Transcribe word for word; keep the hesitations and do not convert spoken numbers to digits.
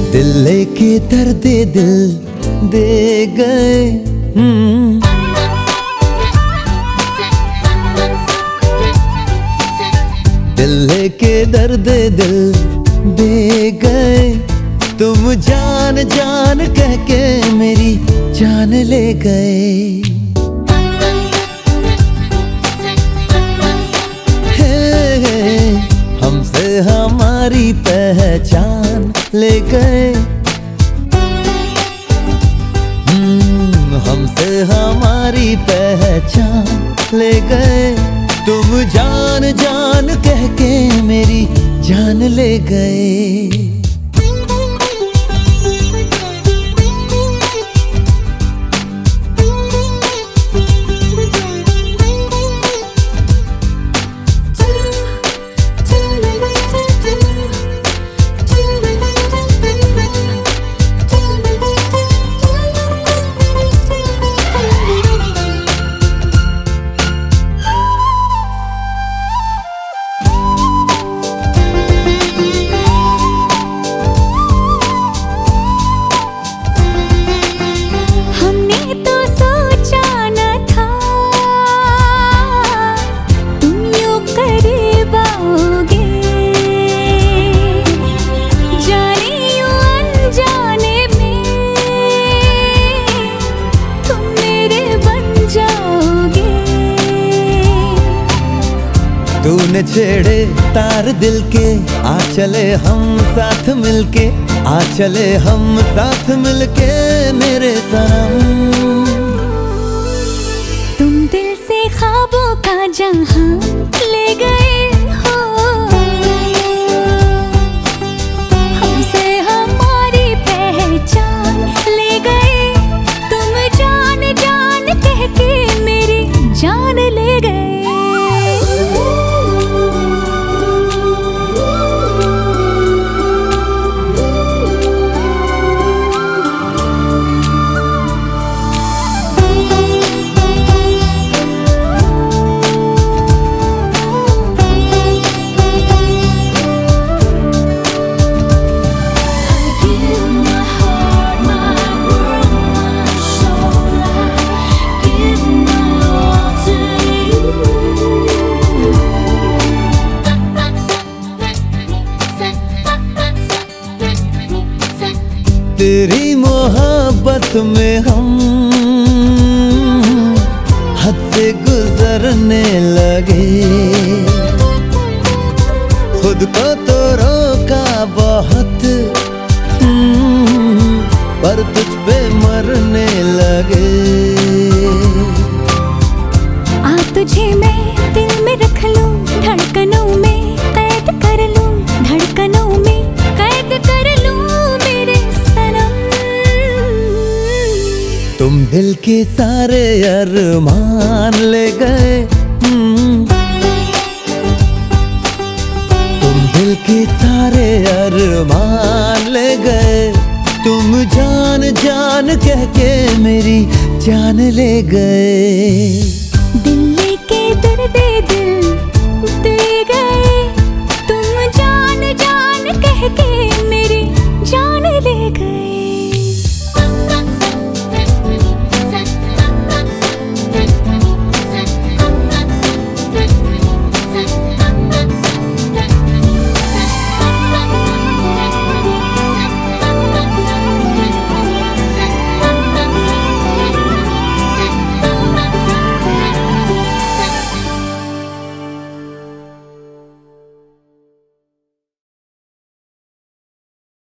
दिल लेके दर्द दिल दे गए। हम्म दिल लेके दर्द दिल दे गए। तुम जान जान कह के मेरी जान ले गए। हमसे हमारी पहचान ले गए। हमसे हमारी पहचान ले गए। तुम जान जान कह के मेरी जान ले गए। तूने छेड़े तार दिल के, आ चले हम साथ मिलके, आ चले हम साथ मिलके मेरे सनम। तुम दिल से ख्वाबों का जहां ले गए हो। हमसे हमारी पहचान ले गए। तुम जान जान कह के मेरी जान ले गए। तेरी मोहब्बत में हम हद से गुजरने लगे। खुद को तो रोका बहुत, पर तुझ पे मरने लगे। आ तुझे मैं दिल में रख लूं, धड़कनों में कैद कर लूं, धड़कनों में कैद कर लूं मेरे सनम। तुम दिल के सारे अरमान ले गए। तुम दिल के सारे अरमान ले गए। तुम जान जान कह के मेरी जान ले गए। दिल लेके दर्द दिल